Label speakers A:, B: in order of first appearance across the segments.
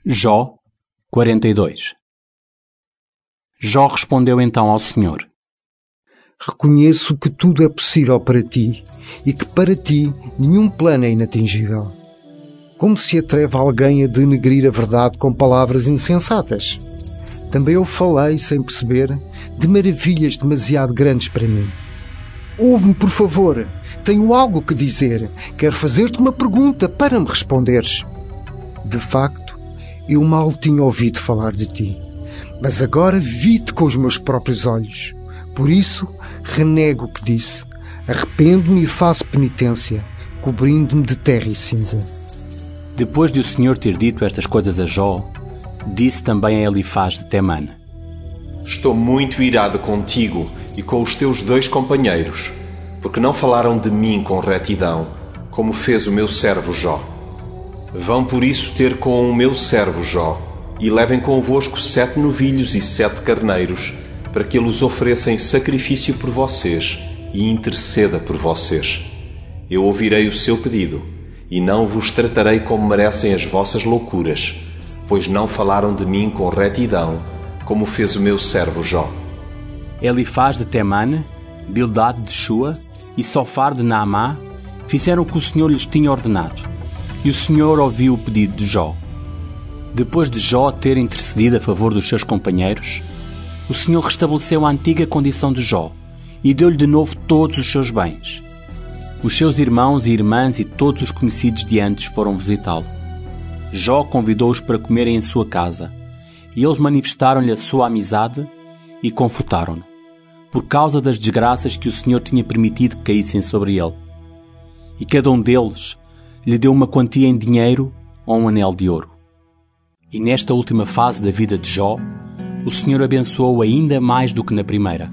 A: Jó 42. Jó respondeu então ao Senhor:
B: Reconheço que tudo é possível para ti e que para ti nenhum plano é inatingível. Como se atreve alguém a denegrir a verdade com palavras insensatas? Também eu falei, sem perceber, de maravilhas demasiado grandes para mim. Ouve-me, por favor. Tenho algo que dizer. Quero fazer-te uma pergunta para me responderes. De facto, eu mal tinha ouvido falar de ti, mas agora vi-te com os meus próprios olhos. Por isso, renego o que disse. Arrependo-me e faço penitência, cobrindo-me de terra e cinza.
A: Depois de o Senhor ter dito estas coisas a Jó, disse também a Elifaz de Temã:
C: Estou muito irado contigo e com os teus 2 companheiros, porque não falaram de mim com retidão, como fez o meu servo Jó. Vão por isso ter com o meu servo Jó, e levem convosco 7 novilhos e 7 carneiros, para que ele os ofereça em sacrifício por vocês e interceda por vocês. Eu ouvirei o seu pedido, e não vos tratarei como merecem as vossas loucuras, pois não falaram de mim com retidão, como fez o meu servo Jó.
A: Elifaz de Temã, Bildad de Shua e Sofar de Naamá fizeram o que o Senhor lhes tinha ordenado, e o Senhor ouviu o pedido de Jó. Depois de Jó ter intercedido a favor dos seus companheiros, o Senhor restabeleceu a antiga condição de Jó e deu-lhe de novo todos os seus bens. Os seus irmãos e irmãs e todos os conhecidos de antes foram visitá-lo. Jó convidou-os para comerem em sua casa, e eles manifestaram-lhe a sua amizade e confortaram-no, por causa das desgraças que o Senhor tinha permitido que caíssem sobre ele. E cada um deles lhe deu uma quantia em dinheiro ou um anel de ouro. E nesta última fase da vida de Jó, o Senhor abençoou ainda mais do que na primeira.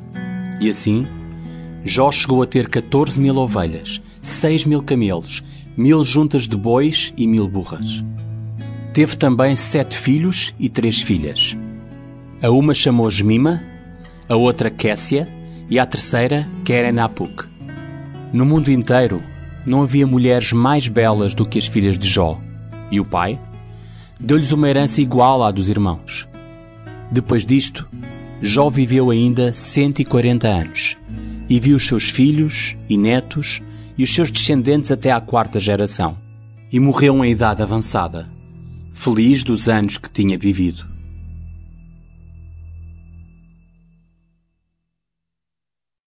A: E assim, Jó chegou a ter 14.000 ovelhas, 6.000 camelos, 1.000 juntas de bois e 1.000 burras. Teve também 7 filhos e 3 filhas. A uma chamou Jemima, a outra Quécia e a terceira Queren-Apuk. No mundo inteiro não havia mulheres mais belas do que as filhas de Jó, e o pai deu-lhes uma herança igual à dos irmãos. Depois disto, Jó viveu ainda 140 anos e viu os seus filhos e netos e os seus descendentes até à 4ª geração, e morreu em idade avançada, feliz dos anos que tinha vivido.